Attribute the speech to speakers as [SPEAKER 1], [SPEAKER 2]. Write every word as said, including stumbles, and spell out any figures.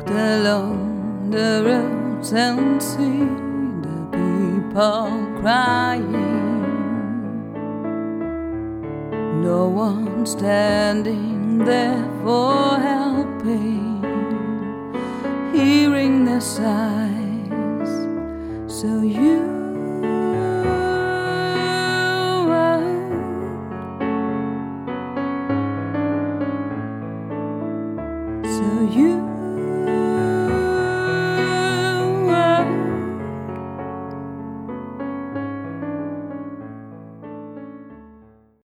[SPEAKER 1] along the roads and see the people crying. No one standing there for helping, hearing their sighs. So you